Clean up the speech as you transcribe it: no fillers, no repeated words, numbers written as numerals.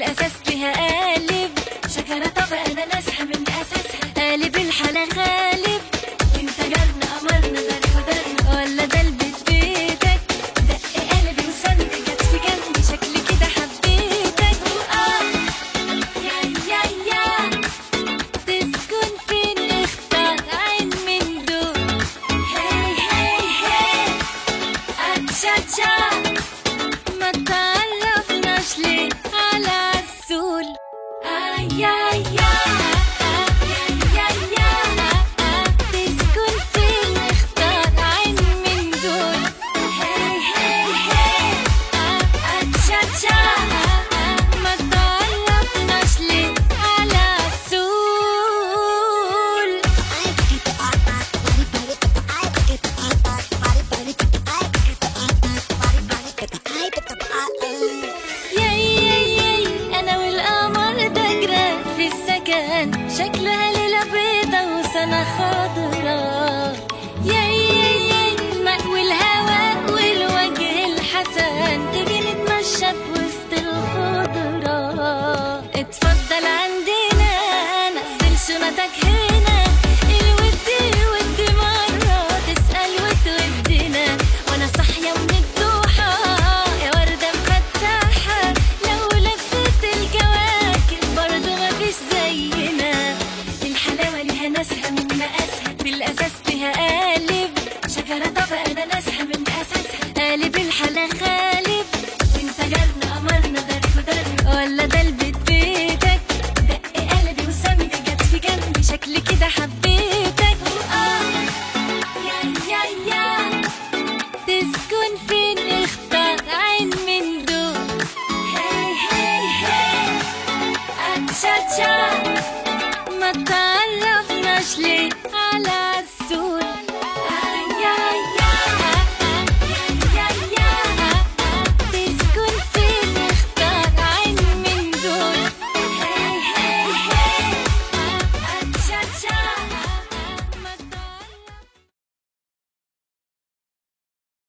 الأساس فيها قالب شجرة، طب أنا ناسها من أساسها قالب الحلا غالب. وانت جارنا قمرنا دار ودارنا ولا ده البيت بيتك؟ دق قلبي وسند جت في جنبي شكلي كده حبيتك. يا تسكن فين اختار عين من دول. هاي هاي هاي أتشاتشا ما تعرفناش ليه على عسول. تسكن فين اختار عين من دول. هاي هاي هاي أتشاتشا ما تعرفناش ليه على عسول. ياي أنا والقمر ده جيران في السكن، شكلها ليلة بيضة وسنة خضرا. ياي مأوي الهوا والوجه الحسن، تيجي نتمشى في وسط الخضرا. اتفضل عندنا نزل شنطك هنا، الود مرة تسأل وتودنا، وانا صاحية من الضحى يا وردة مفتحة. لو لفت الكواكب برضو مفيش زينا، الحلاوة ليها ناسها من مقاسها، بالأساس فيها قالب شجرة، طب أنا ناسها من أساسها قالب الحلا غالب. وانت جارنا قمرنا دار ودارنا ولا ده البيت بيتك؟ دق قلبي وسند جت في جنبي شكلي كده حبيتك. يا تسكن فين اختار عين من دول. هاي هاي هاي أتشاتشا ما تعرفناش ليه